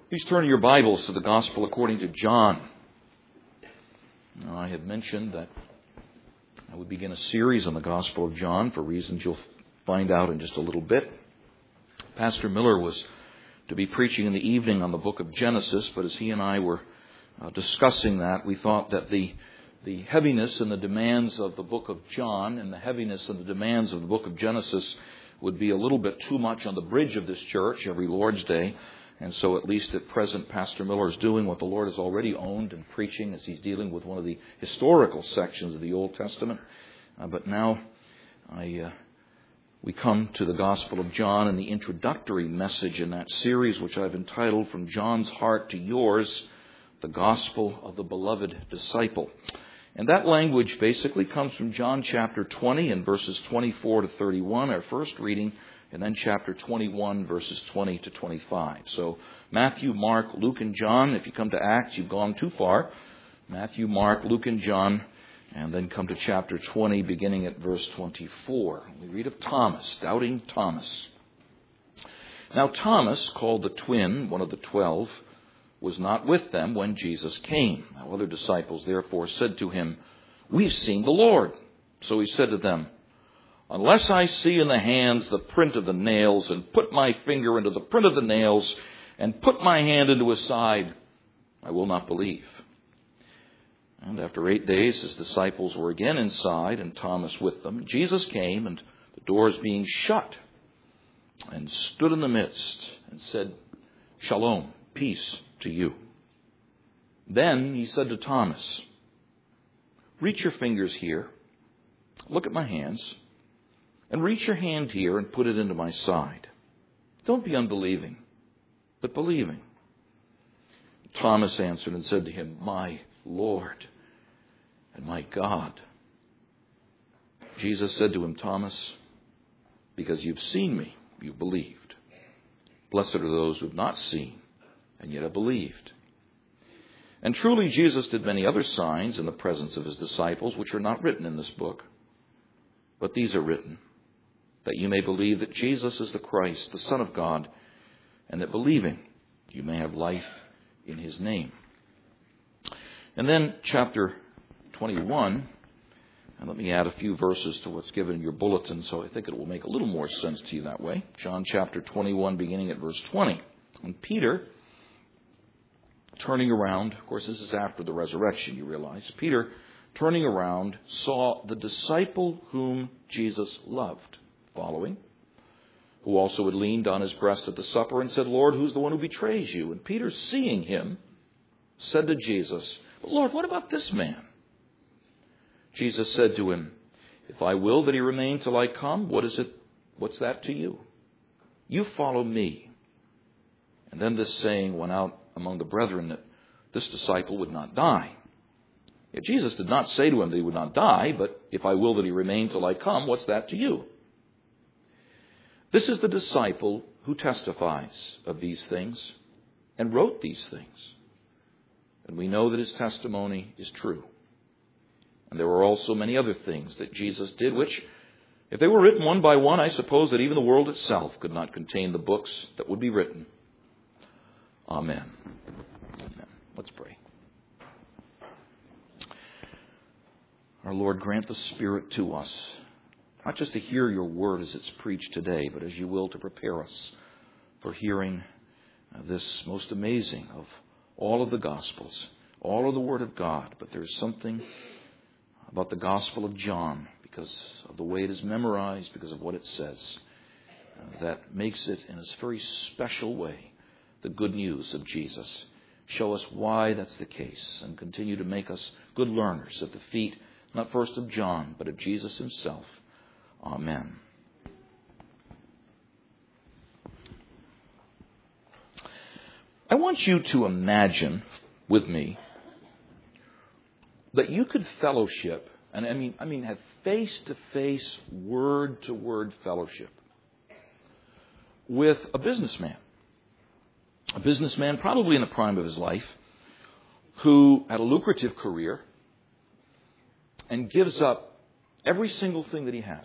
Please turn your Bibles to the Gospel according to John. Now, I had mentioned that I would begin a series on the Gospel of John for reasons you'll find out in just a little bit. Pastor Miller was to be preaching in the evening on the book of Genesis, but as he and I were discussing that, we thought that the heaviness and the demands of the book of John and the heaviness and the demands of the book of Genesis would be a little bit too much on the bridge of this church every Lord's Day. And so at least at present, Pastor Miller is doing what the Lord has already owned and preaching as he's dealing with one of the historical sections of the Old Testament. But now we come to the Gospel of John and the introductory message in that series, which I've entitled From John's Heart to Yours, the Gospel of the Beloved Disciple. And that language basically comes from John chapter 20 and verses 24 to 31, our first reading, and then chapter 21, verses 20 to 25. So Matthew, Mark, Luke, and John. If you come to Acts, you've gone too far. Matthew, Mark, Luke, and John. And then come to chapter 20, beginning at verse 24. We read of Thomas, doubting Thomas. Now Thomas, called the twin, one of the 12, was not with them when Jesus came. Now other disciples therefore said to him, "We've seen the Lord." So he said to them, "Unless I see in the hands the print of the nails, and put my finger into the print of the nails, and put my hand into his side, I will not believe." And after 8 days, his disciples were again inside, and Thomas with them. Jesus came, and the doors being shut, and stood in the midst, and said, "Shalom, peace to you." Then he said to Thomas, "Reach your fingers here, look at my hands, and reach your hand here and put it into my side. Don't be unbelieving, but believing." Thomas answered and said to him, "My Lord and my God." Jesus said to him, "Thomas, because you've seen me, you've believed. Blessed are those who have not seen and yet have believed." And truly Jesus did many other signs in the presence of his disciples, which are not written in this book. But these are written, that you may believe that Jesus is the Christ, the Son of God, and that believing you may have life in his name. And then chapter 21, and let me add a few verses to what's given in your bulletin, so I think it will make a little more sense to you that way. John chapter 21, beginning at verse 20. And Peter, turning around, of course this is after the resurrection, you realize, Peter, turning around, saw the disciple whom Jesus loved following, who also had leaned on his breast at the supper, and said, "Lord, who's the one who betrays you?" And Peter, seeing him, said to Jesus, "Lord, what about this man?" Jesus said to him, "If I will that he remain till I come, what's that to you? You follow me." And then this saying went out among the brethren that this disciple would not die. Yet Jesus did not say to him that he would not die, but "If I will that he remain till I come, what's that to you?" This is the disciple who testifies of these things and wrote these things. And we know that his testimony is true. And there were also many other things that Jesus did, which, if they were written one by one, I suppose that even the world itself could not contain the books that would be written. Amen. Amen. Let's pray. Our Lord, grant the Spirit to us, not just to hear your word as it's preached today, but as you will to prepare us for hearing this most amazing of all of the Gospels, all of the Word of God. But there's something about the Gospel of John, because of the way it is memorized, because of what it says, that makes it in a very special way the good news of Jesus. Show us why that's the case, and continue to make us good learners at the feet, not first of John, but of Jesus himself. Amen. I want you to imagine with me that you could fellowship, and I mean have face-to-face, word-to-word fellowship with a businessman probably in the prime of his life, who had a lucrative career and gives up every single thing that he has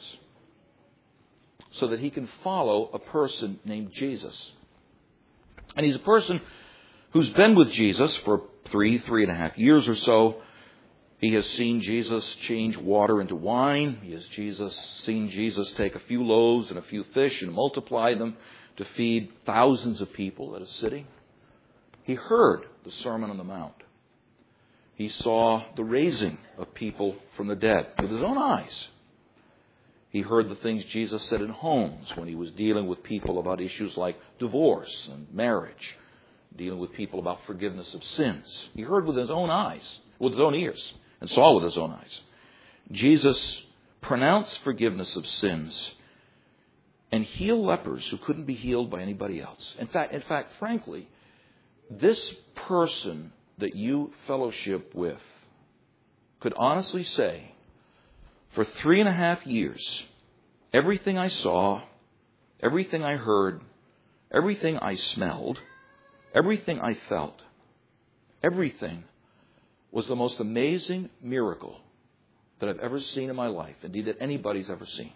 so that he can follow a person named Jesus. And he's a person who's been with Jesus for 3.5 years or so. He has seen Jesus change water into wine. He has seen Jesus take a few loaves and a few fish and multiply them to feed thousands of people at a sitting. He heard the Sermon on the Mount. He saw the raising of people from the dead with his own eyes. He heard the things Jesus said in homes when he was dealing with people about issues like divorce and marriage, dealing with people about forgiveness of sins. He heard with his own eyes, with his own ears, and saw with his own eyes. Jesus pronounced forgiveness of sins and heal lepers who couldn't be healed by anybody else. In fact, frankly, this person that you fellowship with could honestly say, for 3.5 years, everything I saw, everything I heard, everything I smelled, everything I felt, everything was the most amazing miracle that I've ever seen in my life, indeed that anybody's ever seen.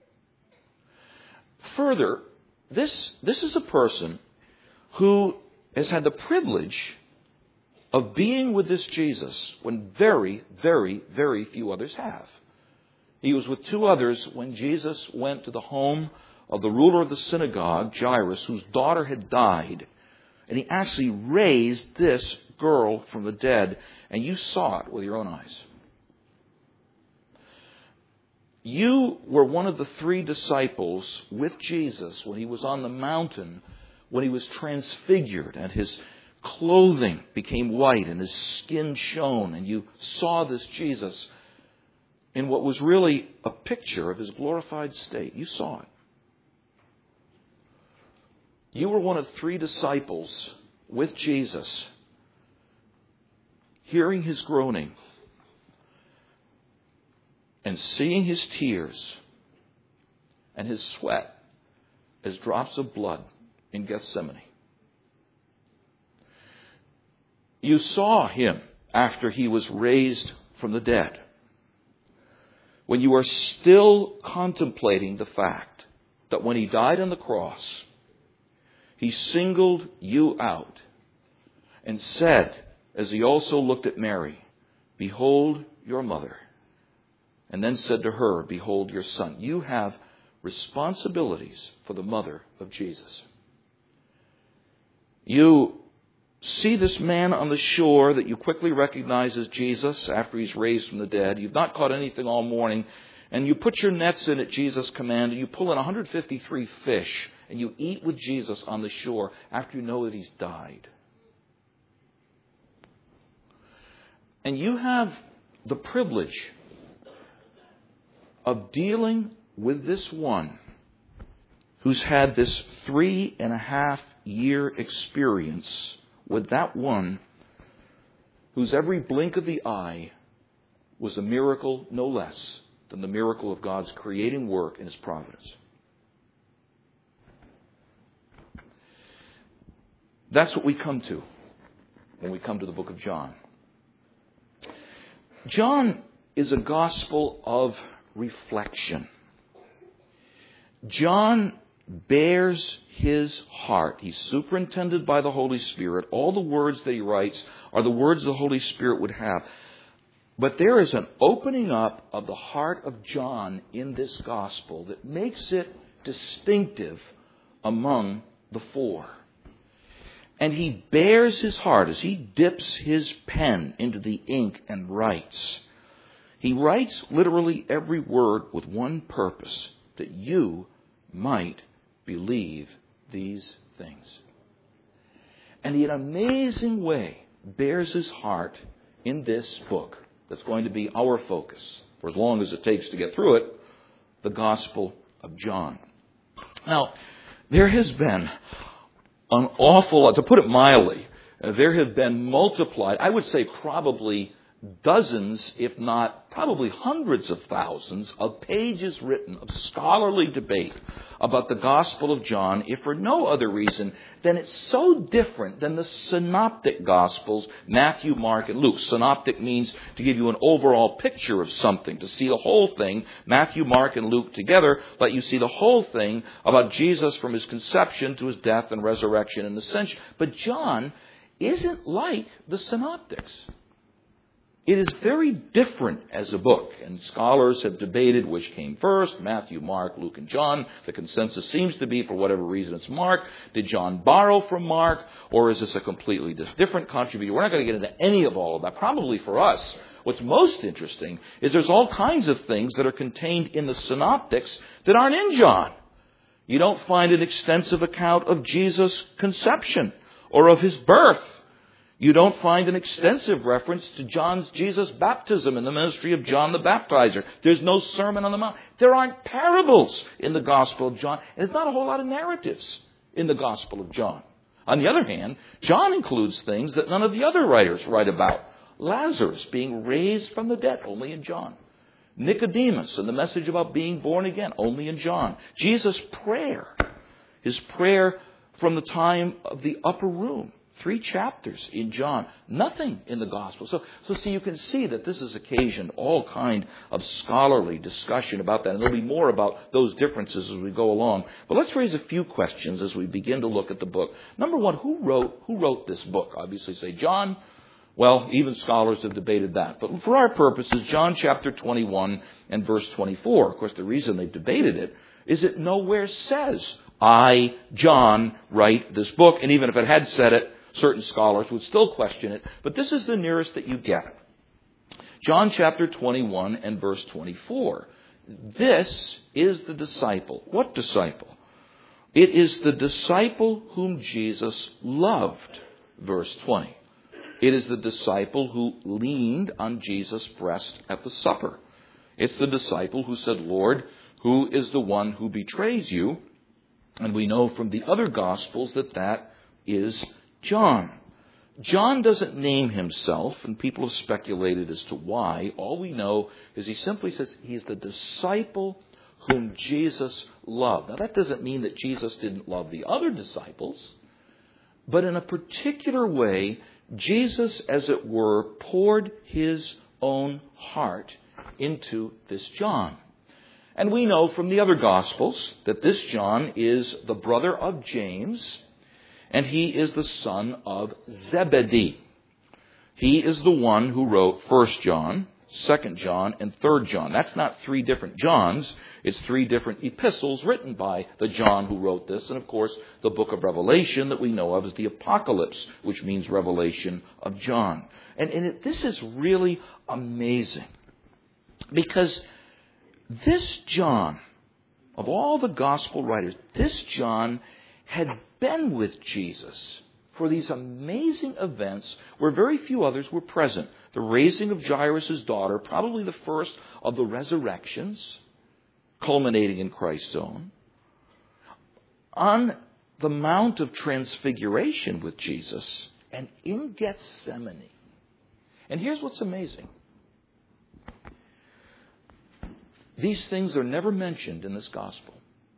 Further, this is a person who has had the privilege of being with this Jesus when very, very, very few others have. He was with 2 others when Jesus went to the home of the ruler of the synagogue, Jairus, whose daughter had died. And he actually raised this girl from the dead, and you saw it with your own eyes. You were one of the 3 disciples with Jesus when he was on the mountain, when he was transfigured and his clothing became white and his skin shone, and you saw this Jesus in what was really a picture of his glorified state. You saw it. You were one of 3 disciples with Jesus, hearing his groaning and seeing his tears and his sweat as drops of blood in Gethsemane. You saw him after he was raised from the dead, when you are still contemplating the fact that when he died on the cross, he singled you out and said, as he also looked at Mary, "Behold your mother," and then said to her, "Behold your son." You have responsibilities for the mother of Jesus. You see this man on the shore that you quickly recognize as Jesus after he's raised from the dead. You've not caught anything all morning, and you put your nets in at Jesus' command, and you pull in 153 fish, and you eat with Jesus on the shore after you know that he's died. And you have the privilege of dealing with this one who's had this 3.5-year experience with that one whose every blink of the eye was a miracle no less than the miracle of God's creating work in his providence. That's what we come to when we come to the book of John. John is a gospel of reflection. John bears his heart. He's superintended by the Holy Spirit. All the words that he writes are the words the Holy Spirit would have. But there is an opening up of the heart of John in this gospel that makes it distinctive among the 4. And he bears his heart as he dips his pen into the ink and writes. He writes literally every word with one purpose, that you might believe these things. And he, in an amazing way, bears his heart in this book that's going to be our focus for as long as it takes to get through it, the Gospel of John. Now, there has been an awful lot, to put it mildly, there have been multiplied, I would say probably dozens, if not probably hundreds of thousands of pages written of scholarly debate about the Gospel of John, if for no other reason than it's so different than the synoptic Gospels, Matthew, Mark, and Luke. Synoptic means to give you an overall picture of something, to see the whole thing. Matthew, Mark, and Luke together let you see the whole thing about Jesus from his conception to his death and resurrection and ascension. But John isn't like the Synoptics. It is very different as a book, and scholars have debated which came first, Matthew, Mark, Luke, and John. The consensus seems to be, for whatever reason, it's Mark. Did John borrow from Mark, or is this a completely different contribution? We're not going to get into any of all of that. Probably for us, what's most interesting is there's all kinds of things that are contained in the Synoptics that aren't in John. You don't find an extensive account of Jesus' conception or of his birth. You don't find an extensive reference to Jesus' baptism and the ministry of John the Baptizer. There's no Sermon on the Mount. There aren't parables in the Gospel of John. There's not a whole lot of narratives in the Gospel of John. On the other hand, John includes things that none of the other writers write about. Lazarus being raised from the dead, only in John. Nicodemus and the message about being born again, only in John. Jesus' prayer, his prayer from the time of the upper room. 3 chapters in John. Nothing in the Gospel. So see, you can see that this has occasioned all kind of scholarly discussion about that. And there'll be more about those differences as we go along. But let's raise a few questions as we begin to look at the book. Number one, who wrote this book? Obviously say John. Well, even scholars have debated that. But for our purposes, John chapter 21 and verse 24. Of course, the reason they've debated it is it nowhere says, I, John, write this book. And even if it had said it, certain scholars would still question it, but this is the nearest that you get. John chapter 21 and verse 24. This is the disciple. What disciple? It is the disciple whom Jesus loved. Verse 20. It is the disciple who leaned on Jesus' breast at the supper. It's the disciple who said, Lord, who is the one who betrays you? And we know from the other Gospels that is John. John doesn't name himself, and people have speculated as to why. All we know is he simply says he's the disciple whom Jesus loved. Now, that doesn't mean that Jesus didn't love the other disciples, but in a particular way, Jesus, as it were, poured his own heart into this John. And we know from the other Gospels that this John is the brother of James, and he is the son of Zebedee. He is the one who wrote 1 John, 2 John, and 3 John. That's not 3 different Johns. It's 3 different epistles written by the John who wrote this. And, of course, the book of Revelation that we know of is the Apocalypse, which means revelation of John. And this is really amazing. Because this John, of all the gospel writers, this John had been with Jesus for these amazing events where very few others were present. The raising of Jairus' daughter, probably the first of the resurrections, culminating in Christ's own. On the Mount of Transfiguration with Jesus, and in Gethsemane. And here's what's amazing. These things are never mentioned in this gospel.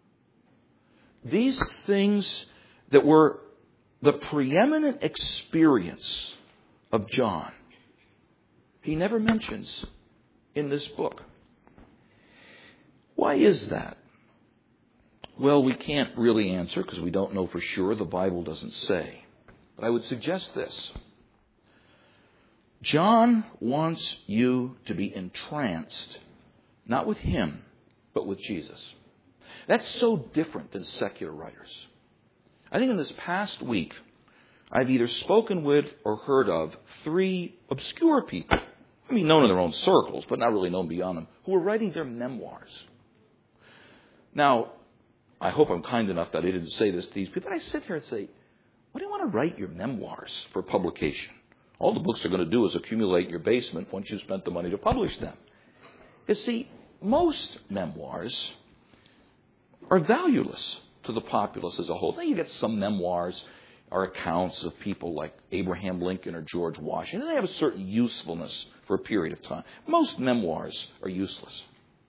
These things that were the preeminent experience of John, he never mentions in this book. Why is that? Well, we can't really answer because we don't know for sure. The Bible doesn't say. But I would suggest this. John wants you to be entranced, not with him, but with Jesus. That's so different than secular writers. I think in this past week, I've either spoken with or heard of 3 obscure people, I mean, known in their own circles, but not really known beyond them, who are writing their memoirs. Now, I hope I'm kind enough that I didn't say this to these people. I sit here and say, what do you want to write your memoirs for publication? All the books are going to do is accumulate in your basement once you've spent the money to publish them. You see, most memoirs are valueless to the populace as a whole. Then you get some memoirs or accounts of people like Abraham Lincoln or George Washington. They have a certain usefulness for a period of time. Most memoirs are useless.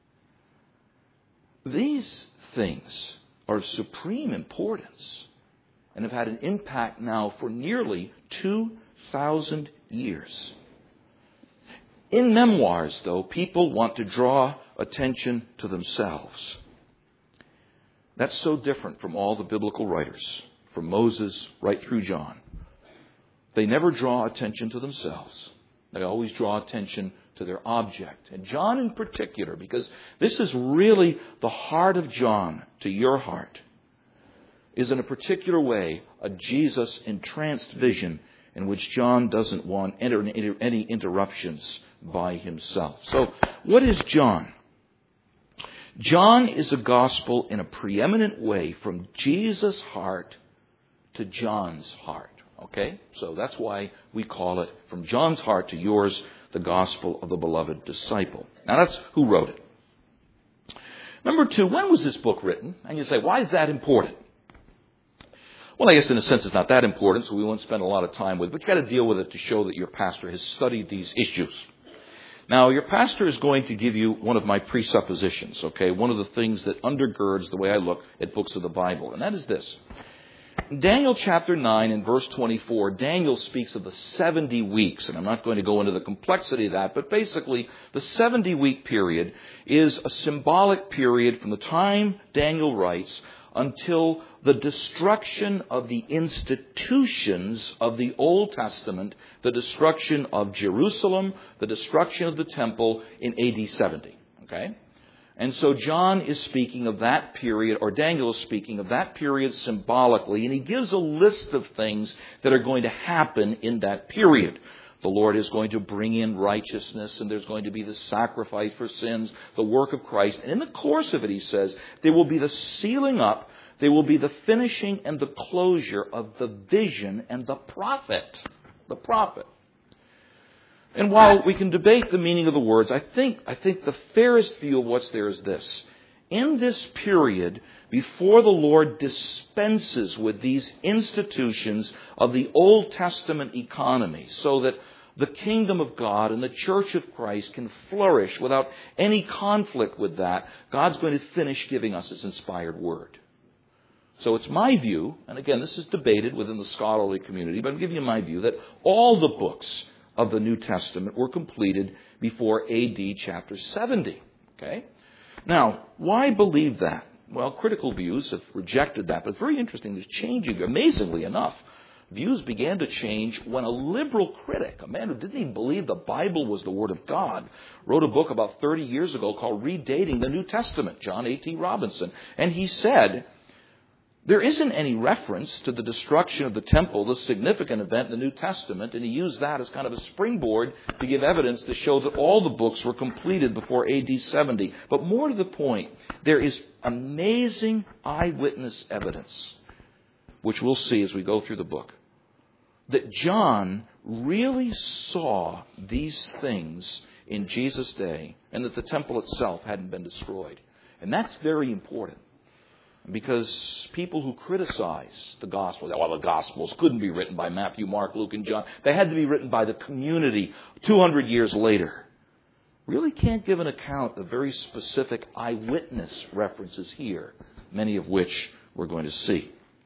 These things are of supreme importance and have had an impact now for nearly 2,000 years. In memoirs, though, people want to draw attention to themselves. That's so different from all the biblical writers, from Moses right through John. They never draw attention to themselves. They always draw attention to their object. And John in particular, because this is really the heart of John to your heart, is in a particular way a Jesus entranced vision in which John doesn't want any interruptions by himself. So, what is John? John is a gospel in a preeminent way from Jesus' heart to John's heart. Okay? So that's why we call it from John's heart to yours, the gospel of the beloved disciple. Now that's who wrote it. Number two, when was this book written? And you say, why is that important? Well, I guess in a sense it's not that important, so we won't spend a lot of time with it. But you've got to deal with it to show that your pastor has studied these issues. Now, your pastor is going to give you one of my presuppositions, okay? One of the things that undergirds the way I look at books of the Bible. And that is this. In Daniel chapter 9 and verse 24, Daniel speaks of the 70 weeks. And I'm not going to go into the complexity of that. But basically, the 70-week period is a symbolic period from the time Daniel writes until the destruction of the institutions of the Old Testament, the destruction of Jerusalem, the destruction of the temple in AD 70. Okay? And so John is speaking of that period, or Daniel is speaking of that period symbolically, and he gives a list of things that are going to happen in that period. The Lord is going to bring in righteousness, and there's going to be the sacrifice for sins, the work of Christ. And in the course of it, he says, there will be the sealing up, there will be the finishing and the closure of the vision and the prophet. The prophet. And while we can debate the meaning of the words, I think the fairest view of what's there is this. In this period, before the Lord dispenses with these institutions of the Old Testament economy, so that the kingdom of God and the church of Christ can flourish without any conflict with that, God's going to finish giving us His inspired word. So it's my view, and again, this is debated within the scholarly community, but I'm giving you my view, that all the books of the New Testament were completed before AD chapter 70. Okay? Now, why believe that? Well, critical views have rejected that, but it's very interesting. There's changing, amazingly enough. Views began to change when a liberal critic, a man who didn't even believe the Bible was the Word of God, wrote a book about 30 years ago called Redating the New Testament, John A.T. Robinson. And he said, there isn't any reference to the destruction of the temple, the significant event in the New Testament, and he used that as kind of a springboard to give evidence to show that all the books were completed before AD 70. But more to the point, there is amazing eyewitness evidence, which we'll see as we go through the book, that John really saw these things in Jesus' day and that the temple itself hadn't been destroyed. And that's very important. Because people who criticize the Gospels, well, the Gospels couldn't be written by Matthew, Mark, Luke, and John. They had to be written by the community 200 years later. Really can't give an account of very specific eyewitness references here, many of which we're going to see.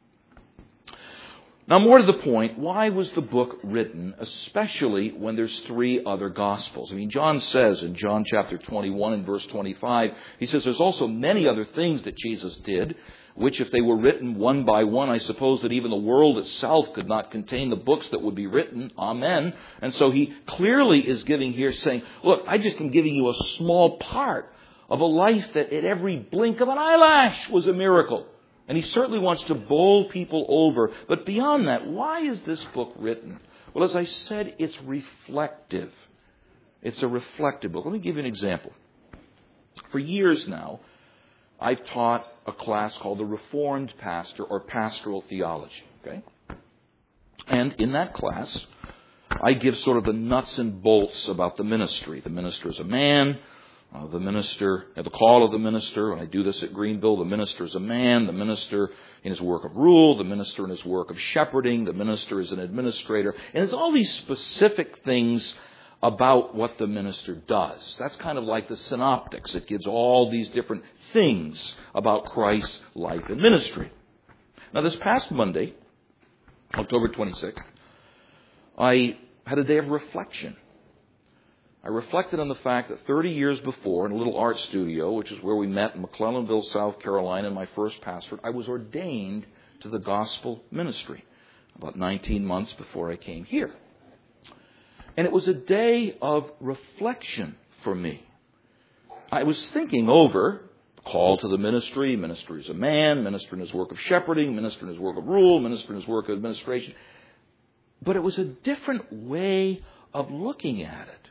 Now, more to the point, why was the book written, especially when there's three other Gospels? I mean, John says in John chapter 21 and verse 25, he says there's also many other things that Jesus did, which if they were written one by one, I suppose that even the world itself could not contain the books that would be written. Amen. And so he clearly is giving here saying, look, I just am giving you a small part of a life that at every blink of an eyelash was a miracle. And he certainly wants to bowl people over. But beyond that, why is this book written? Well, as I said, it's reflective. It's a reflective book. Let me give you an example. For years now, I've taught a class called the Reformed Pastor or Pastoral Theology. Okay? And in that class, I give sort of the nuts and bolts about the ministry. The minister is a man. The minister, the call of the minister, when I do this at Greenville, the minister is a man, the minister in his work of rule, the minister in his work of shepherding, the minister is an administrator. And there's all these specific things about what the minister does. That's kind of like the synoptics. It gives all these different things about Christ's life and ministry. Now, this past Monday, October 26th, I had a day of reflection. I reflected on the fact that 30 years before, in a little art studio, which is where we met in McClellanville, South Carolina, in my first pastorate, I was ordained to the gospel ministry. about 19 months before I came here. And it was a day of reflection for me. I was thinking over call to the ministry, minister as a man, minister in his work of shepherding, minister in his work of rule, minister in his work of administration. But it was a different way of looking at it.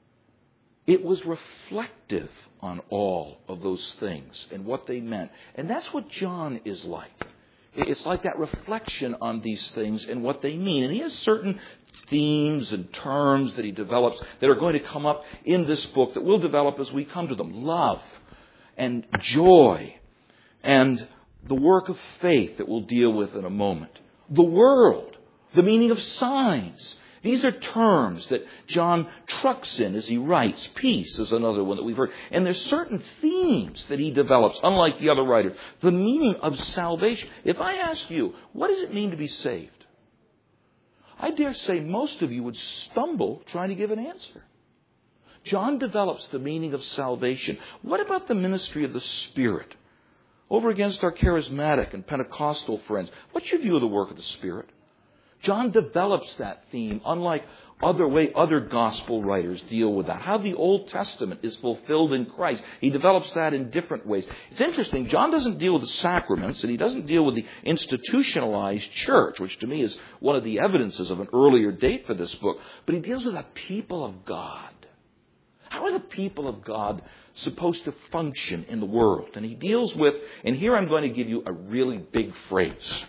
It was reflective on all of those things and what they meant. And that's what John is like. It's like that reflection on these things and what they mean. And he has certain themes and terms that he develops that are going to come up in this book that we'll develop as we come to them. Love and joy and the work of faith that we'll deal with in a moment. The world, the meaning of signs. These are terms that John trucks in as he writes. Peace is another one that we've heard. And there's certain themes that he develops, unlike the other writers. The meaning of salvation. If I ask you, what does it mean to be saved? I dare say most of you would stumble trying to give an answer. John develops the meaning of salvation. What about the ministry of the Spirit? Over against our charismatic and Pentecostal friends, what's your view of the work of the Spirit? John develops that theme, unlike other gospel writers deal with that. How the Old Testament is fulfilled in Christ. He develops that in different ways. It's interesting, John doesn't deal with the sacraments, and he doesn't deal with the institutionalized church, which to me is one of the evidences of an earlier date for this book. But he deals with the people of God. How are the people of God supposed to function in the world? And he deals with, and here I'm going to give you a really big phrase,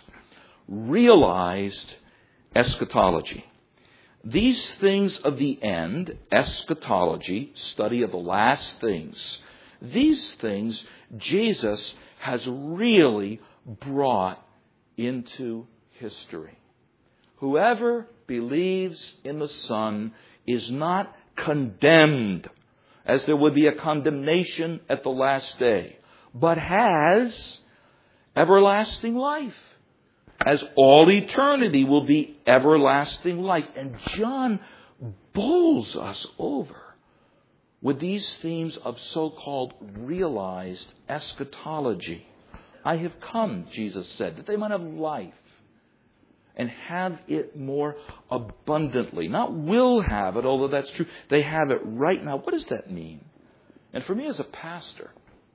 realized eschatology. These things of the end, eschatology, study of the last things, these things Jesus has really brought into history. Whoever believes in the Son is not condemned, as there would be a condemnation at the last day, but has everlasting life. As all eternity will be everlasting life. And John bowls us over with these themes of so-called realized eschatology. I have come, Jesus said, that they might have life and have it more abundantly. Not will have it, although that's true. They have it right now. What does that mean? And for me as a pastor,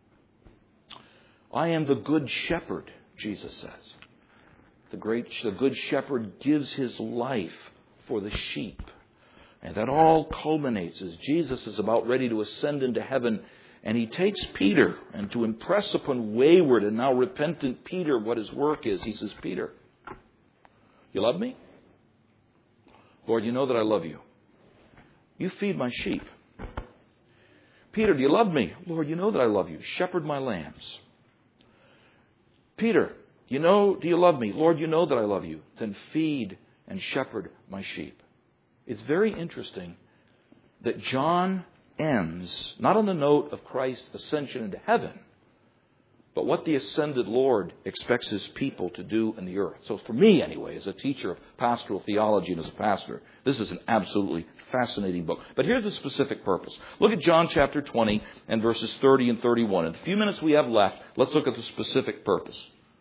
I am the good shepherd, Jesus says. The good shepherd gives his life for the sheep. And that all culminates as Jesus is about ready to ascend into heaven. And he takes Peter, and to impress upon wayward and now repentant Peter what his work is, he says, Peter, you love me? Lord, you know that I love you. You feed my sheep. Peter, do you love me? Lord, you know that I love you. Shepherd my lambs. Peter, do you love me? Lord, you know that I love you. Then feed and shepherd my sheep. It's very interesting that John ends not on the note of Christ's ascension into heaven, but what the ascended Lord expects his people to do in the earth. So for me, anyway, as a teacher of pastoral theology and as a pastor, this is an absolutely fascinating book. But here's the specific purpose. Look at John chapter 20 and verses 30 and 31. In the few minutes we have left, let's look at the specific purpose.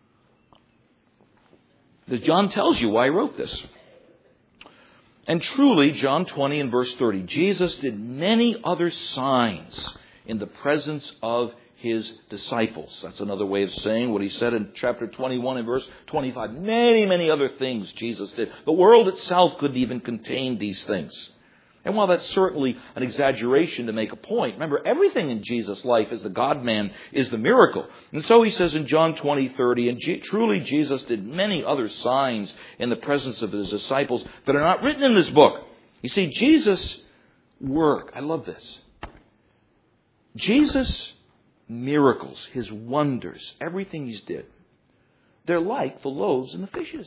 Because John tells you why he wrote this. And truly, John 20 and verse 30, Jesus did many other signs in the presence of his disciples. That's another way of saying what he said in chapter 21 and verse 25. Many, many other things Jesus did. The world itself couldn't even contain these things. And while that's certainly an exaggeration to make a point, remember, everything in Jesus' life as the God-man is the miracle. And so he says in John 20:30, and truly Jesus did many other signs in the presence of his disciples that are not written in this book. You see, Jesus' work, I love this. Jesus' miracles, his wonders, everything he's did, they're like the loaves and the fishes.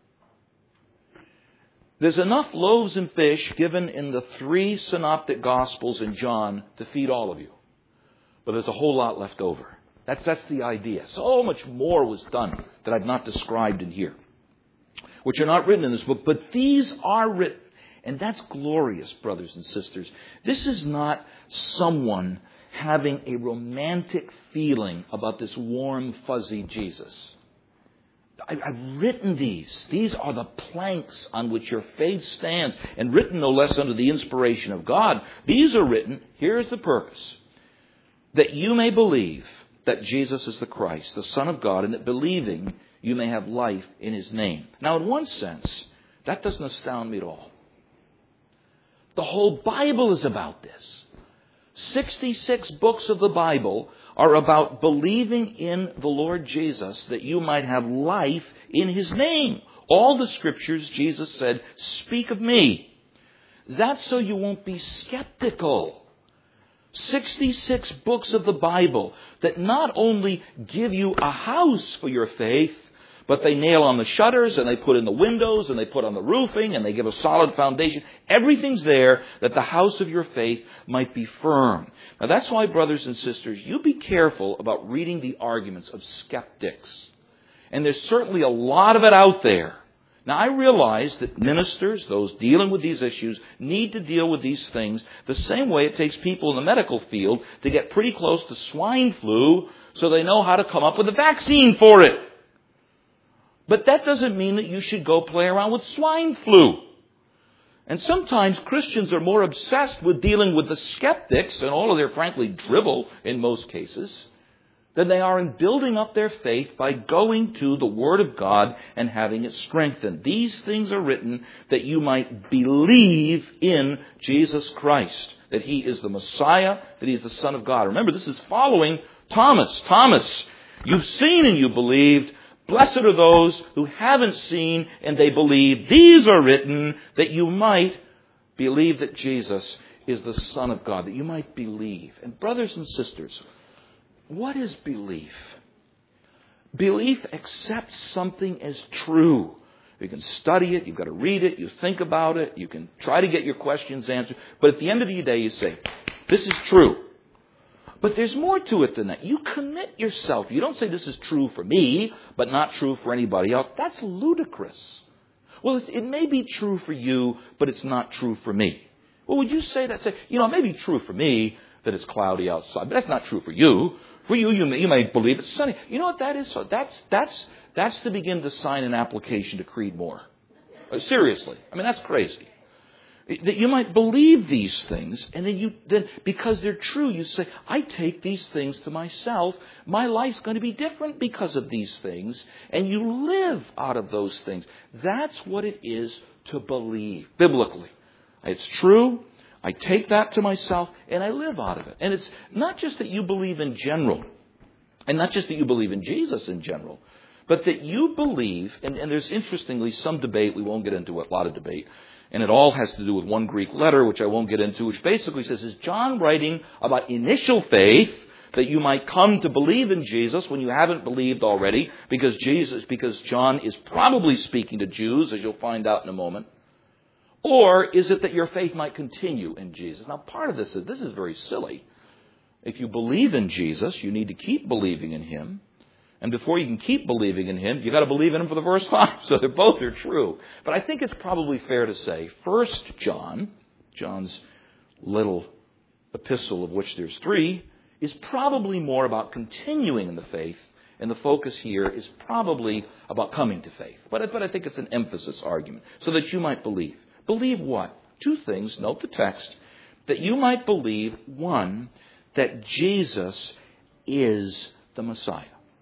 There's enough loaves and fish given in the 3 synoptic gospels in John to feed all of you. But there's a whole lot left over. That's the idea. So much more was done that I've not described in here, which are not written in this book, but these are written. And that's glorious, brothers and sisters. This is not someone having a romantic feeling about this warm, fuzzy Jesus. I've written these. These are the planks on which your faith stands, and written no less under the inspiration of God. These are written, here's the purpose, that you may believe that Jesus is the Christ, the Son of God, and that believing you may have life in His name. Now, in one sense, that doesn't astound me at all. The whole Bible is about this. 66 books of the Bible are about believing in the Lord Jesus that you might have life in His name. All the Scriptures, Jesus said, speak of me. That's so you won't be skeptical. 66 books of the Bible that not only give you a house for your faith, but they nail on the shutters and they put in the windows and they put on the roofing and they give a solid foundation. Everything's there that the house of your faith might be firm. Now that's why, brothers and sisters, you be careful about reading the arguments of skeptics. And there's certainly a lot of it out there. Now I realize that ministers, those dealing with these issues, need to deal with these things the same way it takes people in the medical field to get pretty close to swine flu so they know how to come up with a vaccine for it. But that doesn't mean that you should go play around with swine flu. And sometimes Christians are more obsessed with dealing with the skeptics and all of their, frankly, drivel in most cases, than they are in building up their faith by going to the Word of God and having it strengthened. These things are written that you might believe in Jesus Christ, that He is the Messiah, that He is the Son of God. Remember, this is following Thomas. Thomas, you've seen and you believed. Blessed are those who haven't seen and they believe. These are written that you might believe that Jesus is the Son of God, that you might believe. And brothers and sisters, what is belief? Belief accepts something as true. You can study it, you've got to read it, you think about it, you can try to get your questions answered. But at the end of the day, you say, this is true. But there's more to it than that. You commit yourself. You don't say this is true for me, but not true for anybody else. That's ludicrous. Well, it may be true for you, but it's not true for me. Well, would you say that? Say, it may be true for me that it's cloudy outside, but that's not true for you. For you, you may believe it's sunny. You know what that is? That's to begin to sign an application to Creedmoor. Seriously. I mean, that's crazy. That you might believe these things, and then because they're true, you say, I take these things to myself. My life's going to be different because of these things, and you live out of those things. That's what it is to believe, biblically. It's true. I take that to myself, and I live out of it. And it's not just that you believe in general, and not just that you believe in Jesus in general, but that you believe, and there's interestingly some debate, we won't get into a lot of debate, and it all has to do with one Greek letter, which I won't get into, which basically says, is John writing about initial faith, that you might come to believe in Jesus when you haven't believed already, because John is probably speaking to Jews, as you'll find out in a moment? Or is it that your faith might continue in Jesus? Now, part of this is very silly. If you believe in Jesus, you need to keep believing in Him. And before you can keep believing in Him, you've got to believe in Him for the first time. So they're both are true. But I think it's probably fair to say, 1 John, John's little epistle of which there's 3, is probably more about continuing in the faith. And the focus here is probably about coming to faith. But I think it's an emphasis argument. So that you might believe. Believe what? 2 things. Note the text. That you might believe, 1, that Jesus is the Messiah.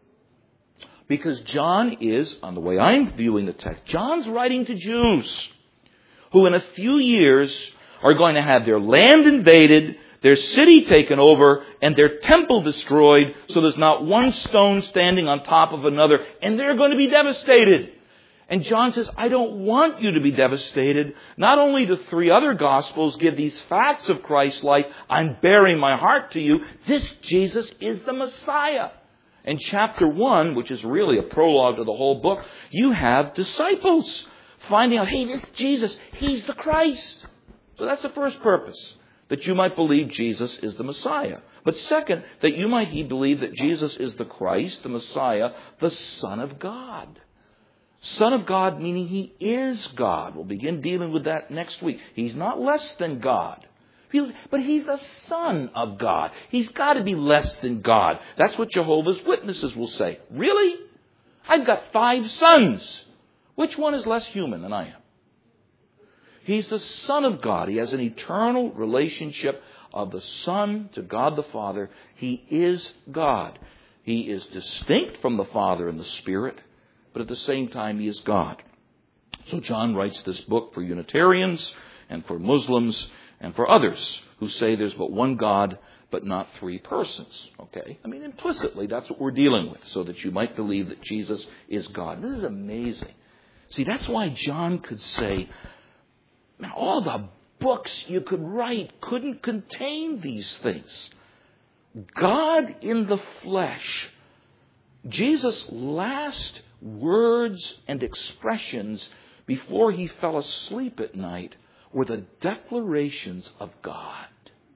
Because John is, on the way I'm viewing the text, John's writing to Jews who in a few years are going to have their land invaded, their city taken over, and their temple destroyed, so there's not one stone standing on top of another, and they're going to be devastated. And John says, I don't want you to be devastated. Not only do 3 other Gospels give these facts of Christ's life, I'm bearing my heart to you, this Jesus is the Messiah. In chapter 1, which is really a prologue to the whole book, you have disciples finding out, hey, this Jesus, He's the Christ. So that's the first purpose, that you might believe Jesus is the Messiah. But second, that you might believe that Jesus is the Christ, the Messiah, the Son of God. Son of God meaning He is God. We'll begin dealing with that next week. He's not less than God. But He's the Son of God. He's got to be less than God. That's what Jehovah's Witnesses will say. Really? I've got 5 sons. Which one is less human than I am? He's the Son of God. He has an eternal relationship of the Son to God the Father. He is God. He is distinct from the Father and the Spirit, but at the same time He is God. So John writes this book for Unitarians and for Muslims and for others who say there's but one God, but not 3 persons. Okay? I mean, implicitly, that's what we're dealing with, so that you might believe that Jesus is God. This is amazing. See, that's why John could say, man, all the books you could write couldn't contain these things. God in the flesh. Jesus' last words and expressions before He fell asleep at night were the declarations of God.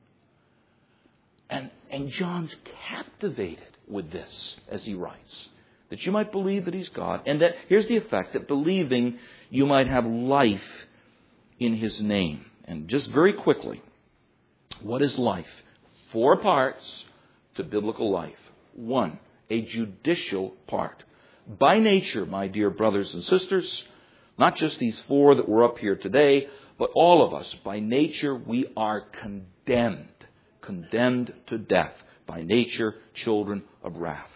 And John's captivated with this as he writes. That you might believe that He's God. And that, here's the effect, that believing you might have life in His name. And just very quickly, what is life? 4 parts to biblical life. 1, a judicial part. By nature, my dear brothers and sisters, not just these 4 that were up here today, but all of us, by nature, we are condemned. Condemned to death. By nature, children of wrath.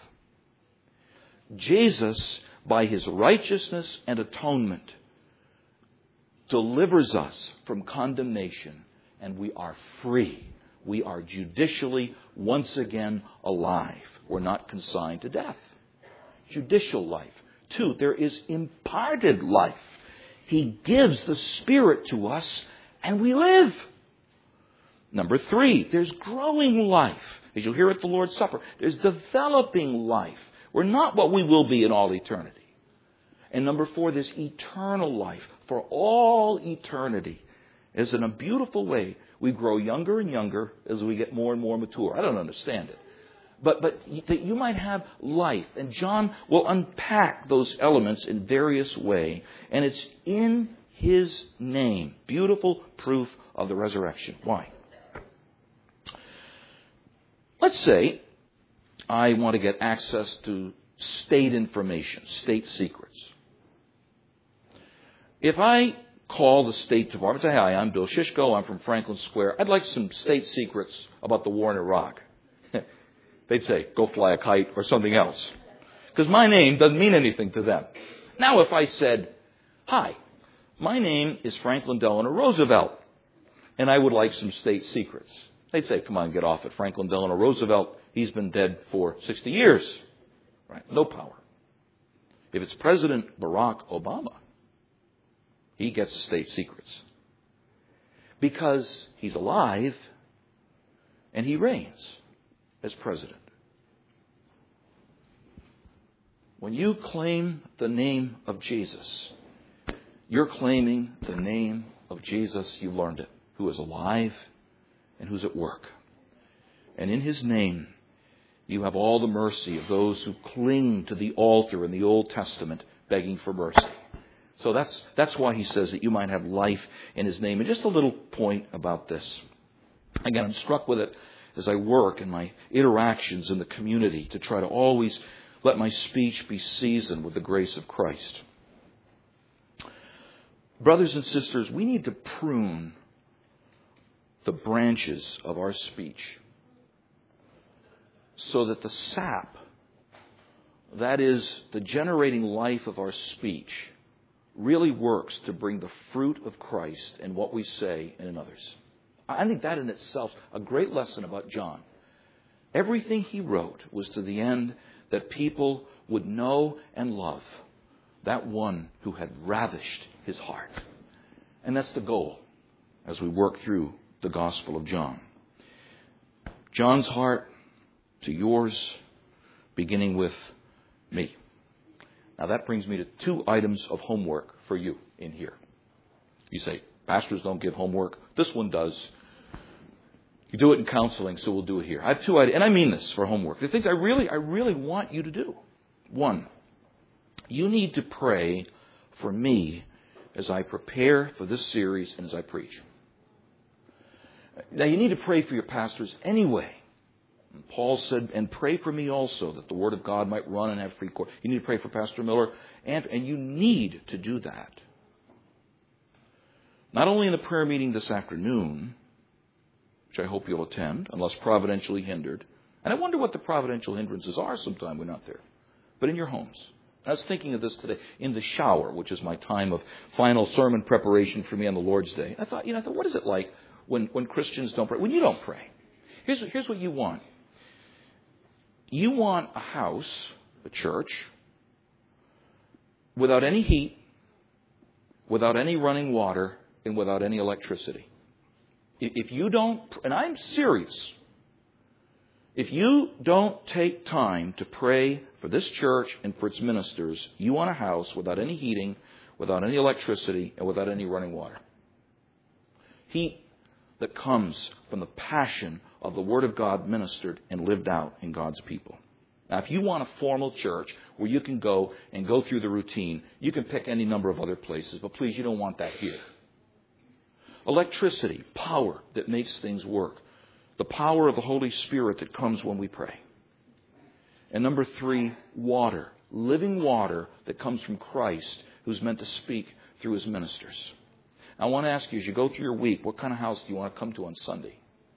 Jesus, by His righteousness and atonement, delivers us from condemnation, and we are free. We are judicially once again alive. We're not consigned to death. Judicial life. 2, there is imparted life. He gives the Spirit to us, and we live. Number 3, there's growing life. As you'll hear at the Lord's Supper, there's developing life. We're not what we will be in all eternity. And number 4, there's eternal life for all eternity. As in a beautiful way, we grow younger and younger as we get more and more mature. I don't understand it. But that you might have life. And John will unpack those elements in various ways. And it's in His name. Beautiful proof of the resurrection. Why? Let's say I want to get access to state information, state secrets. If I call the State Department and say, hi, I'm Bill Shishko, I'm from Franklin Square, I'd like some state secrets about the war in Iraq. They'd say, go fly a kite or something else. Because my name doesn't mean anything to them. Now if I said, hi, my name is Franklin Delano Roosevelt, and I would like some state secrets. They'd say, come on, get off it. Franklin Delano Roosevelt, he's been dead for 60 years. Right? No power. If it's President Barack Obama, he gets state secrets. Because he's alive and he reigns as president. When you claim the name of Jesus, you're claiming the name of Jesus, you learned it, who is alive and who's at work. And in His name, you have all the mercy of those who cling to the altar in the Old Testament, begging for mercy. So that's why He says that you might have life in His name. And just a little point about this. Again, I'm struck with it as I work in my interactions in the community to try to always let my speech be seasoned with the grace of Christ. Brothers and sisters, we need to prune the branches of our speech so that the sap, that is, the generating life of our speech, really works to bring the fruit of Christ in what we say and in others. I think that in itself is a great lesson about John. Everything he wrote was to the end that people would know and love that one who had ravished his heart. And that's the goal as we work through the Gospel of John. John's heart to yours, beginning with me. Now that brings me to 2 items of homework for you in here. You say, pastors don't give homework. This one does. You do it in counseling, so we'll do it here. I have 2 items, and I mean this for homework. The things I really want you to do. 1, you need to pray for me as I prepare for this series and as I preach. Now, you need to pray for your pastors anyway. And Paul said, and pray for me also, that the word of God might run and have free course. You need to pray for Pastor Miller, and you need to do that. Not only in the prayer meeting this afternoon, which I hope you'll attend, unless providentially hindered. And I wonder what the providential hindrances are sometime we're not there. But in your homes. I was thinking of this today in the shower, which is my time of final sermon preparation for me on the Lord's Day. I thought, what is it like when Christians don't pray? When you don't pray. Here's what you want. You want a house, a church, without any heat, without any running water, and without any electricity. If you don't, and I'm serious, if you don't take time to pray for this church and for its ministers, you want a house without any heating, without any electricity, and without any running water. Heat that comes from the passion of the Word of God ministered and lived out in God's people. Now, if you want a formal church where you can go through the routine, you can pick any number of other places, but please, you don't want that here. Electricity, power that makes things work. The power of the Holy Spirit that comes when we pray. And number 3, water. Living water that comes from Christ, who's meant to speak through His ministers. I want to ask you, as you go through your week, what kind of house do you want to come to on Sunday?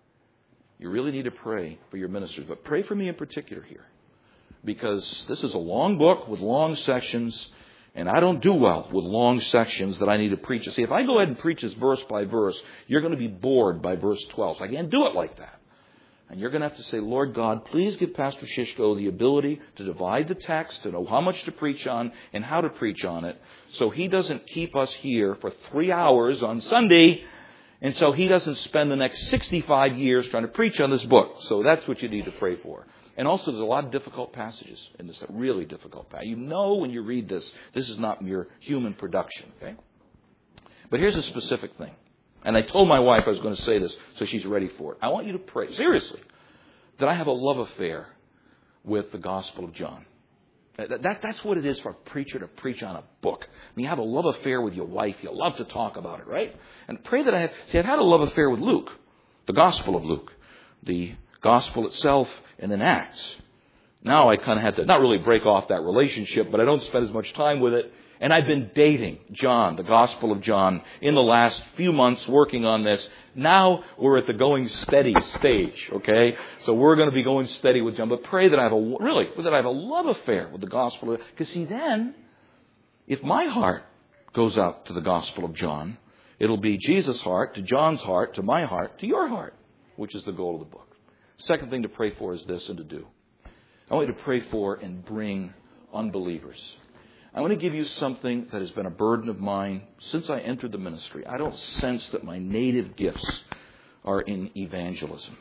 You really need to pray for your ministers. But pray for me in particular here. Because this is a long book with long sections. And I don't do well with long sections that I need to preach. See, if I go ahead and preach this verse by verse, you're going to be bored by verse 12. So I can't do it like that. And you're going to have to say, Lord God, please give Pastor Shishko the ability to divide the text, to know how much to preach on and how to preach on it, so he doesn't keep us here for 3 hours on Sunday, and so he doesn't spend the next 65 years trying to preach on this book. So that's what you need to pray for. And also, there's a lot of difficult passages in this, really difficult passages. You know when you read this is not mere human production. Okay? But here's a specific thing. And I told my wife I was going to say this, so she's ready for it. I want you to pray, seriously, that I have a love affair with the Gospel of John. That's what it is for a preacher to preach on a book. I mean, you have a love affair with your wife. You love to talk about it, right? And pray that I've had a love affair with Luke, the Gospel of Luke, the Gospel itself, and then Acts. Now I kind of had to not really break off that relationship, but I don't spend as much time with it. And I've been dating John, the Gospel of John, in the last few months working on this. Now we're at the going steady stage, okay? So we're going to be going steady with John. But pray that I have a love affair with the Gospel. Because see, then, if my heart goes out to the Gospel of John, it'll be Jesus' heart to John's heart to my heart to your heart, which is the goal of the book. Second thing to pray for is this and to do. I want you to pray for and bring unbelievers. I want to give you something that has been a burden of mine since I entered the ministry. I don't sense that my native gifts are in evangelism.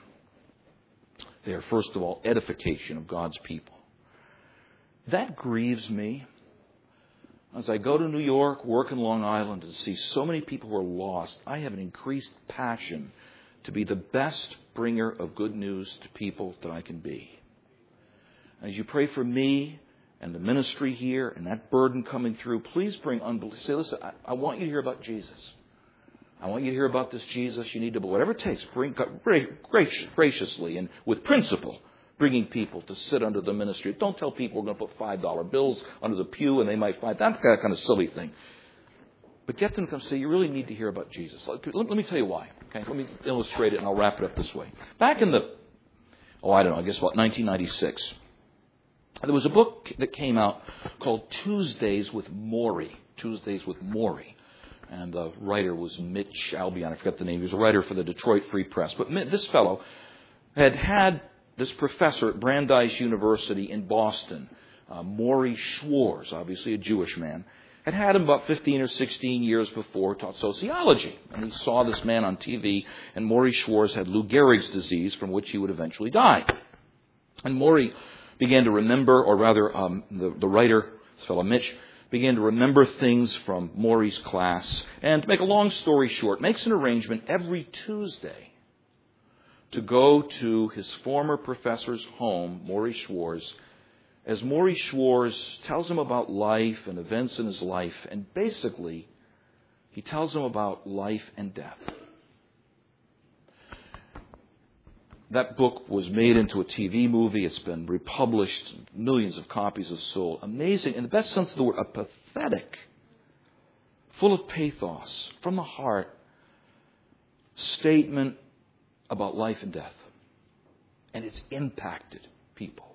They are, first of all, edification of God's people. That grieves me. As I go to New York, work in Long Island, and see so many people who are lost, I have an increased passion to be the best bringer of good news to people that I can be. As you pray for me and the ministry here and that burden coming through, please bring unbelief. Say, listen, I want you to hear about Jesus. I want you to hear about this Jesus. You need to, whatever it takes, bring graciously and with principle, bringing people to sit under the ministry. Don't tell people we're going to put $5 bills under the pew and they might find that kind of silly thing. But get them to come say, you really need to hear about Jesus. Let me tell you why. Okay, let me illustrate it and I'll wrap it up this way. Back in 1996. There was a book that came out called Tuesdays with Morrie. Tuesdays with Morrie. And the writer was Mitch Albion. I forget the name. He was a writer for the Detroit Free Press. But this fellow had this professor at Brandeis University in Boston, Morrie Schwarz, obviously a Jewish man, had him about 15 or 16 years before, taught sociology. And he saw this man on TV, and Morrie Schwarz had Lou Gehrig's disease, from which he would eventually die. And Morrie began to remember, or rather the writer, this fellow Mitch, began to remember things from Morrie's class. And to make a long story short, makes an arrangement every Tuesday to go to his former professor's home, Morrie Schwarz, as Morrie Schwarz tells him about life and events in his life. And basically, he tells him about life and death. That book was made into a TV movie. It's been republished. Millions of copies have sold. Amazing, in the best sense of the word, a pathetic, full of pathos, from the heart, statement about life and death. And it's impacted people.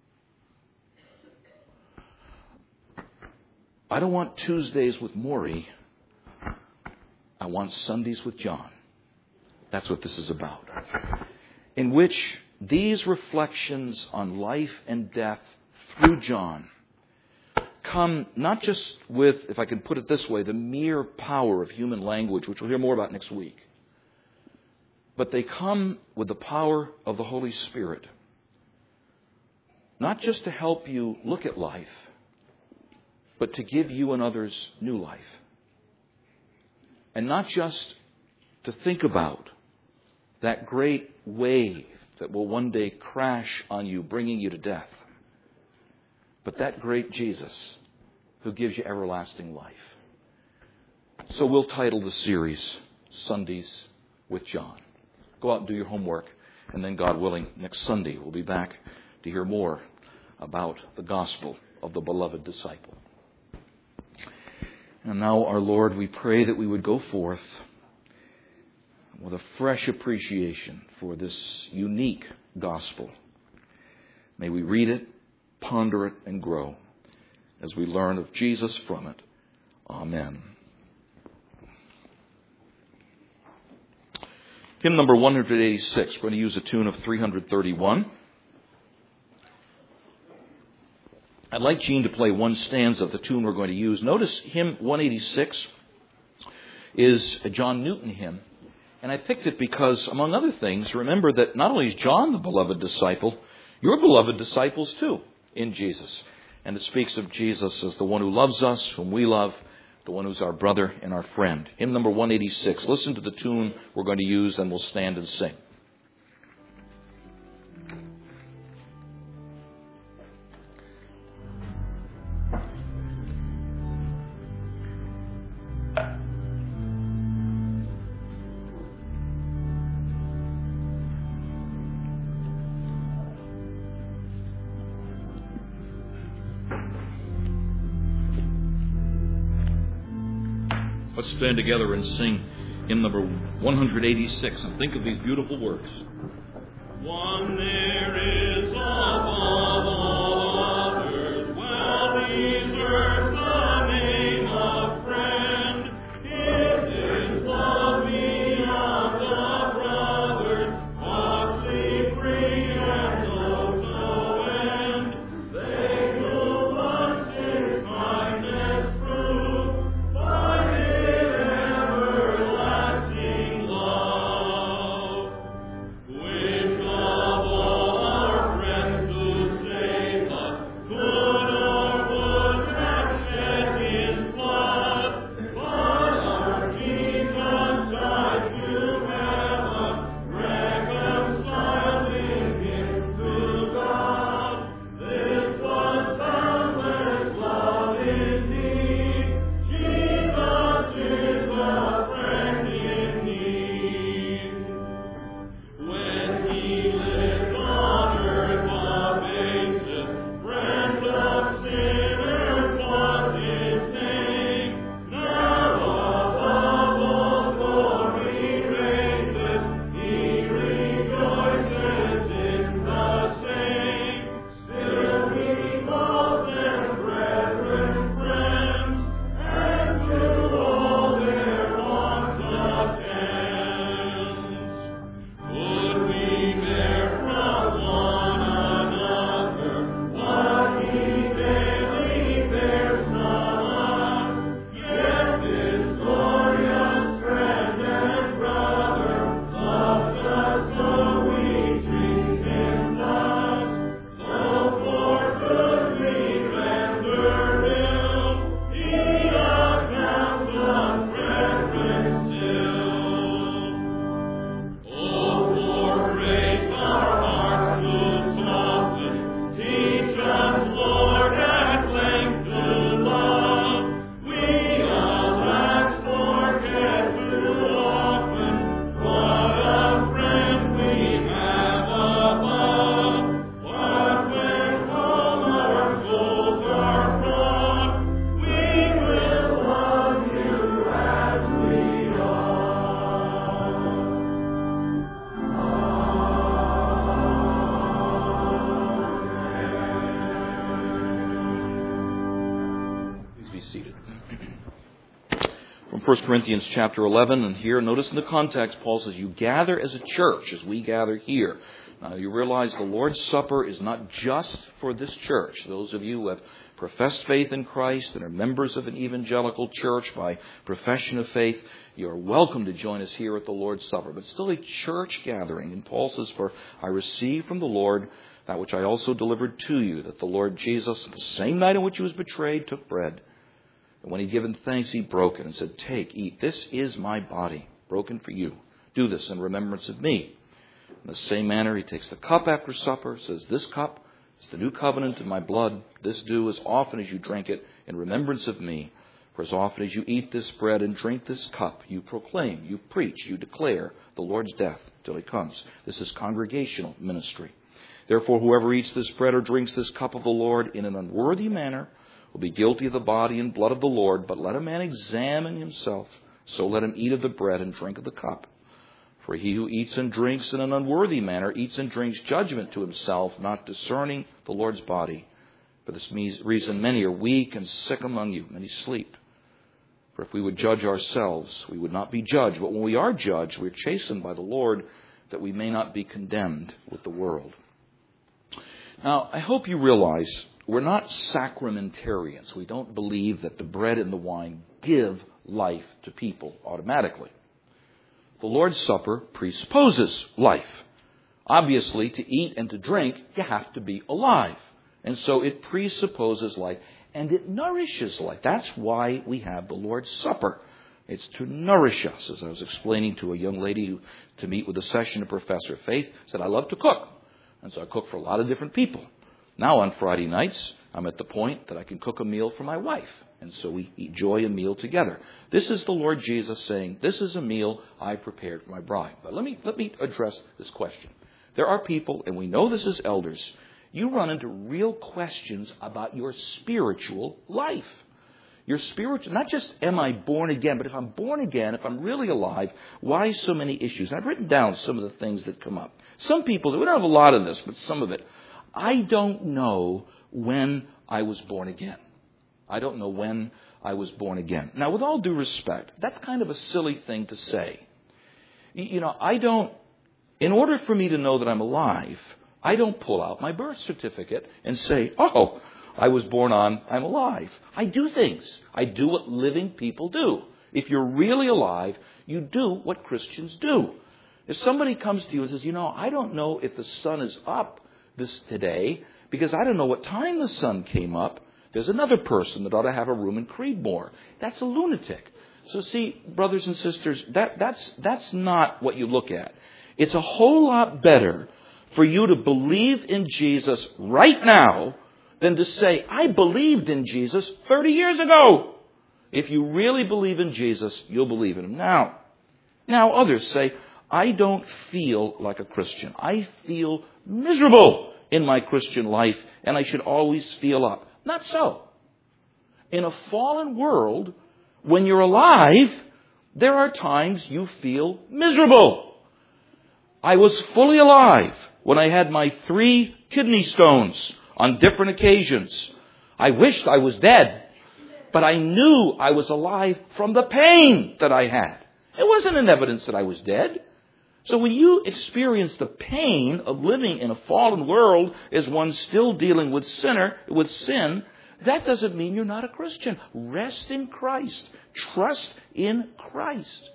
I don't want Tuesdays with Maury. I want Sundays with John. That's what this is about. In which these reflections on life and death through John come not just with, if I can put it this way, the mere power of human language, which we'll hear more about next week, but they come with the power of the Holy Spirit. Not just to help you look at life, but to give you and others new life. And not just to think about that great wave that will one day crash on you, bringing you to death, but that great Jesus who gives you everlasting life. So we'll title the series, Sundays with John. Go out and do your homework, and then, God willing, next Sunday we'll be back to hear more about the gospel of the beloved disciple. And now, our Lord, we pray that we would go forth with a fresh appreciation for this unique gospel. May we read it, ponder it, and grow as we learn of Jesus from it. Amen. Hymn number 186. We're going to use a tune of 331. I'd like Gene to play one stanza of the tune we're going to use. Notice hymn 186 is a John Newton hymn. And I picked it because, among other things, remember that not only is John the beloved disciple, you're beloved disciples too in Jesus. And it speaks of Jesus as the one who loves us, whom we love, the one who's our brother and our friend. Hymn number 186. Listen to the tune we're going to use, and we'll stand and sing. Let's stand together and sing hymn number 186 and think of these beautiful words. One there is above all others, well deserves the name of friend. His is love beyond the brothers, walks free and knows no end. They who once his kindness prove, by his everlasting love, which of all our friends 1 Corinthians chapter 11, and here, notice in the context, Paul says, you gather as a church, as we gather here. Now, you realize the Lord's Supper is not just for this church. Those of you who have professed faith in Christ and are members of an evangelical church by profession of faith, you are welcome to join us here at the Lord's Supper. But still a church gathering. And Paul says, for I received from the Lord that which I also delivered to you, that the Lord Jesus, the same night in which he was betrayed, took bread. And when he had given thanks, he broke it and said, take, eat. This is my body, broken for you. Do this in remembrance of me. In the same manner, he takes the cup after supper, says, this cup is the new covenant in my blood. This do as often as you drink it in remembrance of me. For as often as you eat this bread and drink this cup, you proclaim, you preach, you declare the Lord's death till he comes. This is congregational ministry. Therefore, whoever eats this bread or drinks this cup of the Lord in an unworthy manner will be guilty of the body and blood of the Lord. But let a man examine himself, so let him eat of the bread and drink of the cup. For he who eats and drinks in an unworthy manner eats and drinks judgment to himself, not discerning the Lord's body. For this reason many are weak and sick among you, many sleep. For if we would judge ourselves, we would not be judged. But when we are judged, we are chastened by the Lord, that we may not be condemned with the world. Now, I hope you realize we're not sacramentarians. We don't believe that the bread and the wine give life to people automatically. The Lord's Supper presupposes life. Obviously, to eat and to drink, you have to be alive. And so it presupposes life, and it nourishes life. That's why we have the Lord's Supper. It's to nourish us. As I was explaining to a young lady who, to meet with a session of Professor of Faith, said, I love to cook. And so I cook for a lot of different people. Now on Friday nights, I'm at the point that I can cook a meal for my wife. And so we enjoy a meal together. This is the Lord Jesus saying, this is a meal I prepared for my bride. But let me address this question. There are people, and we know this as elders, you run into real questions about your spiritual life. Your spiritual, not just am I born again, but if I'm born again, if I'm really alive, why so many issues? I've written down some of the things that come up. Some people, we don't have a lot of this, but some of it. I don't know when I was born again. I don't know when I was born again. Now, with all due respect, that's kind of a silly thing to say. You know, in order for me to know that I'm alive, I don't pull out my birth certificate and say, oh, I was born on, I'm alive. I do things. I do what living people do. If you're really alive, you do what Christians do. If somebody comes to you and says, you know, I don't know if the sun is up today because I don't know what time the sun came up, there's another person that ought to have a room in Creedmoor. That's a lunatic. So see, brothers and sisters, that's not what you look at. It's a whole lot better for you to believe in Jesus right now than to say, I believed in Jesus 30 years ago. If you really believe in Jesus, you'll believe in him now. Now others say, I don't feel like a Christian. I feel miserable in my Christian life, and I should always feel up. Not so. In a fallen world, when you're alive, there are times you feel miserable. I was fully alive when I had my 3 kidney stones on different occasions. I wished I was dead, but I knew I was alive from the pain that I had. It wasn't an evidence that I was dead. So when you experience the pain of living in a fallen world as one still dealing with sin, that doesn't mean you're not a Christian. Rest in Christ. Trust in Christ.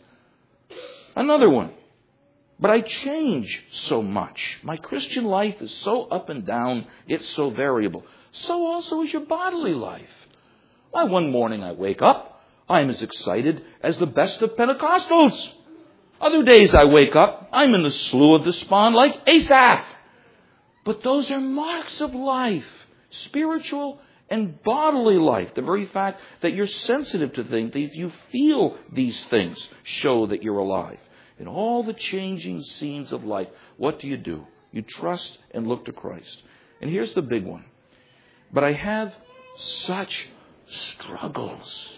Another one. But I change so much. My Christian life is so up and down. It's so variable. So also is your bodily life. Why, one morning I wake up, I'm as excited as the best of Pentecostals. Other days I wake up, I'm in the slough of despond like Asaph. But those are marks of life, spiritual and bodily life. The very fact that you're sensitive to things, that you feel these things, show that you're alive. In all the changing scenes of life, what do? You trust and look to Christ. And here's the big one. But I have such struggles.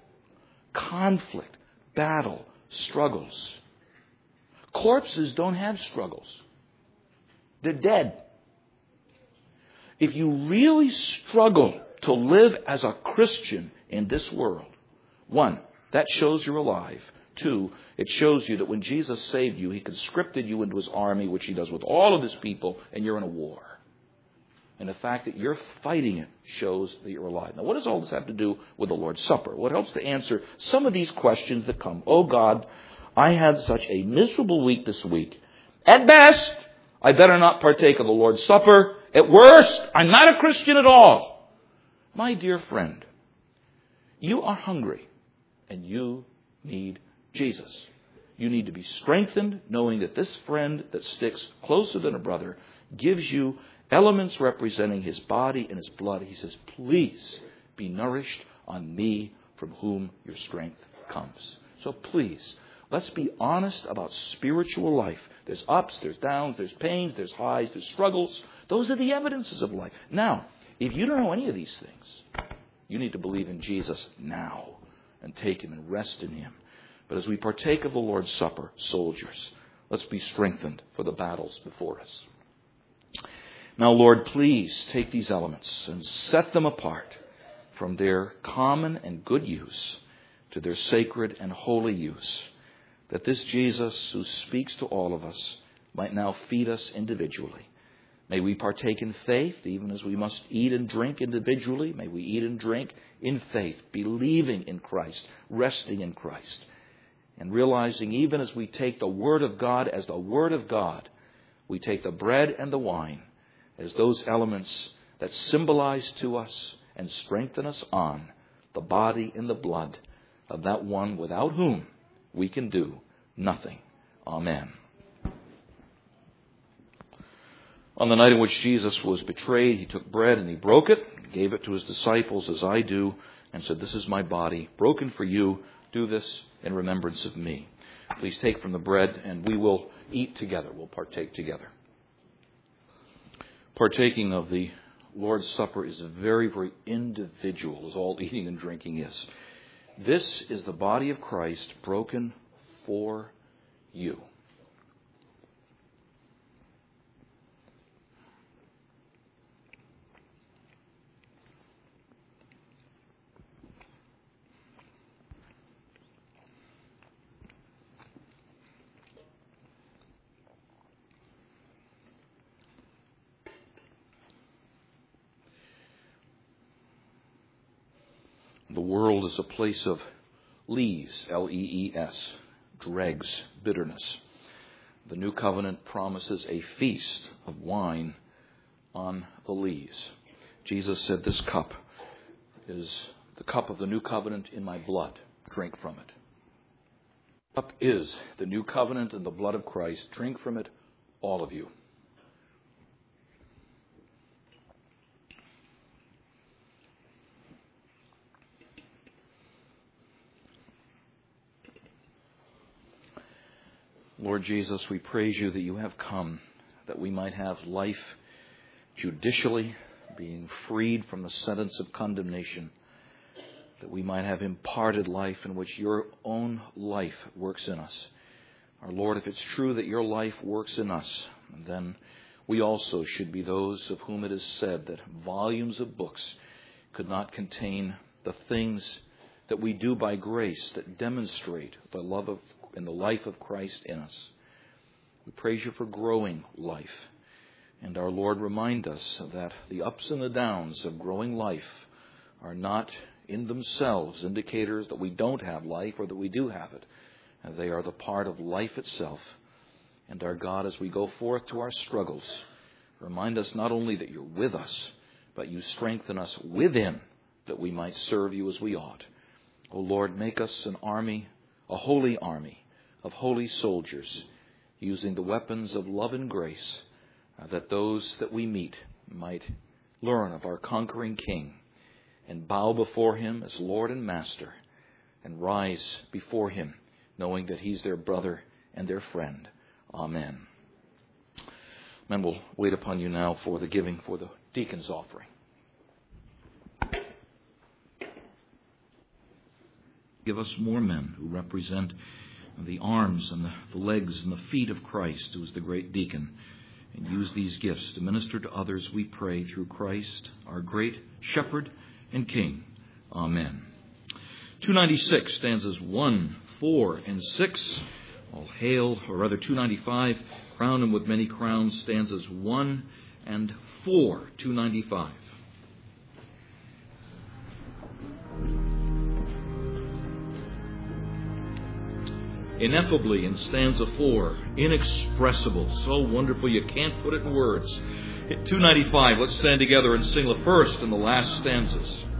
Conflict, battle, struggles. Corpses don't have struggles. They're dead. If you really struggle to live as a Christian in this world, one, That shows you're alive. 2, it shows you that when Jesus saved you, he conscripted you into his army, which he does with all of his people, and you're in a war. And the fact that you're fighting it shows that you're alive. Now, what does all this have to do with the Lord's Supper? What helps to answer some of these questions that come? Oh, God, I had such a miserable week this week. At best, I better not partake of the Lord's Supper. At worst, I'm not a Christian at all. My dear friend, you are hungry, and you need Jesus. You need to be strengthened, knowing that this friend that sticks closer than a brother gives you elements representing his body and his blood. He says, please be nourished on me from whom your strength comes. So please, let's be honest about spiritual life. There's ups, there's downs, there's pains, there's highs, there's struggles. Those are the evidences of life. Now, if you don't know any of these things, you need to believe in Jesus now and take him and rest in him. But as we partake of the Lord's Supper, soldiers, let's be strengthened for the battles before us. Now, Lord, please take these elements and set them apart from their common and good use to their sacred and holy use, that this Jesus who speaks to all of us might now feed us individually. May we partake in faith, even as we must eat and drink individually. May we eat and drink in faith, believing in Christ, resting in Christ, and realizing even as we take the Word of God as the Word of God, we take the bread and the wine as those elements that symbolize to us and strengthen us on the body and the blood of that one without whom we can do nothing. Amen. On the night in which Jesus was betrayed, he took bread and he broke it, gave it to his disciples as I do, and said, "This is my body, broken for you. Do this in remembrance of me." Please take from the bread and we will eat together. We'll partake together. Partaking of the Lord's Supper is very, very individual, as all eating and drinking is. This is the body of Christ broken for you. The world is a place of lees, L-E-E-S, dregs, bitterness. The new covenant promises a feast of wine on the lees. Jesus said, "This cup is the cup of the new covenant in my blood. Drink from it." The cup is the new covenant in the blood of Christ. Drink from it, all of you. Lord Jesus, we praise you that you have come, that we might have life judicially, being freed from the sentence of condemnation, that we might have imparted life in which your own life works in us. Our Lord, if it's true that your life works in us, then we also should be those of whom it is said that volumes of books could not contain the things that we do by grace that demonstrate the love of and the life of Christ in us. We praise you for growing life. And our Lord, remind us that the ups and the downs of growing life are not in themselves indicators that we don't have life or that we do have it. And they are the part of life itself. And our God, as we go forth to our struggles, remind us not only that you're with us, but you strengthen us within that we might serve you as we ought. O Lord, make us an army, a holy army of holy soldiers, using the weapons of love and grace, that those that we meet might learn of our conquering King and bow before him as Lord and Master and rise before him, knowing that he's their brother and their friend. Amen. Men will wait upon you now for the giving for the deacon's offering. Give us more men who represent the arms and the legs and the feet of Christ, who is the great deacon, and use these gifts to minister to others, we pray, through Christ, our great shepherd and king. Amen. 296, stanzas 1, 4, and 6. All hail, or rather 295, crown him with many crowns, stanzas 1 and 4, 295. Ineffably in stanza 4, inexpressible, so wonderful you can't put it in words. 295, let's stand together and sing the first and the last stanzas.